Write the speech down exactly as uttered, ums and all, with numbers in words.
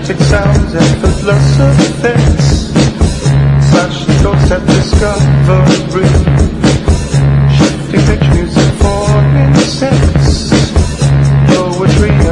Static sounds, effortless effects, flash thoughts at discovery, shifting pitch music for insects, poetry